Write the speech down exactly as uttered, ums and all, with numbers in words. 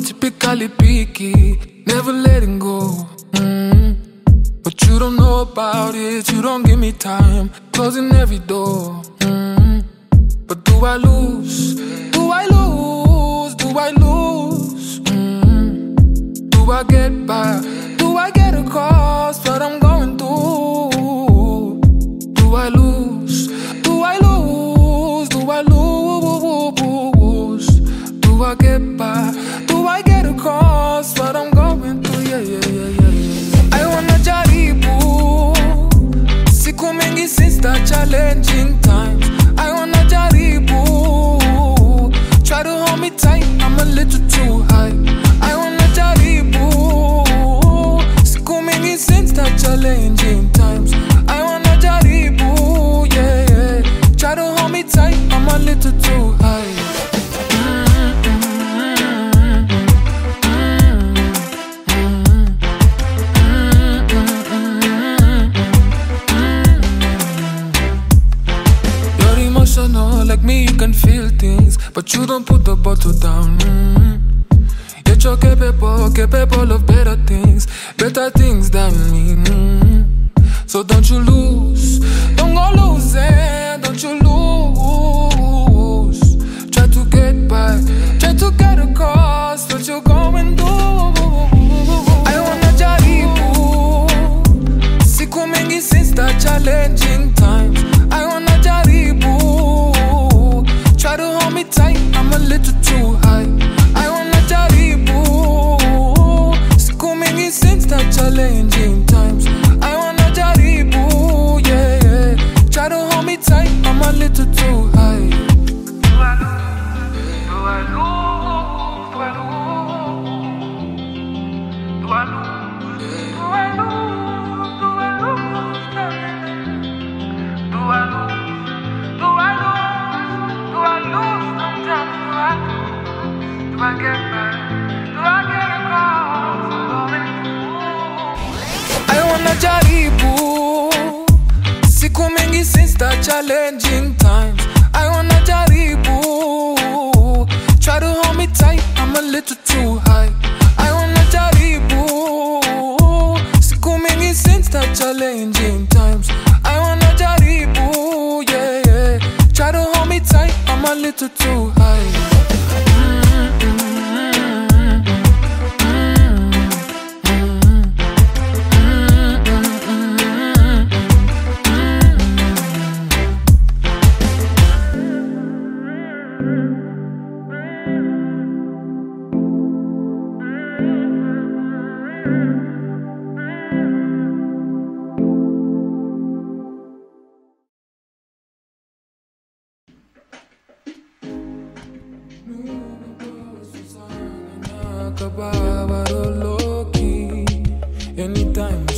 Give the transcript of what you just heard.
typically picky, never letting go. Mm. But you don't know about it, you don't give me time, closing every door. Mm. But do I lose? Do I lose? Do I lose? Mm. Do I get by? Do I get across what I'm going through? Do I lose? Do I lose? Do I lose? Do I get by? Do I get across what I'm going through? Yeah, yeah, yeah, yeah, yeah. I wanna jaribu siku mingi since the challenging times. I wanna jaribu, try to hold me tight, I'm a little too high. I wanna jaribu siku mingi since the challenging times. I wanna jaribu, yeah, yeah, try to hold me tight, I'm a little too high. Like me, you can feel things, but you don't put the bottle down. Mm-hmm. Yet you're capable, capable of better things, better things than me. Mm-hmm. So don't you lose, don't go losing, don't you lose. Try to get by, try to get across what you're going through. I wanna jaribu siku mingi since the challenging times. I wanna jaribu, try to hold me tight, I'm a little too high. I wanna jaribu siku mingi since the challenging times. I wanna jaribu, yeah, yeah, try to hold me tight, I'm a little too high. Do I lose? Do I lose? Do I lose? Do I lose? Do I lose? Do I lose? Do I lose? Do I lose sometimes? Do I lose? Do I get back? Do I get across? I wanna jaribu siku mingi since the challenging times. I wanna jaribu, try to hold me tight, I'm a little too high. I wanna jaribu siku mingi since the challenging times. I wanna jaribu, yeah, yeah, try to hold me tight, I'm a little too high. Anytime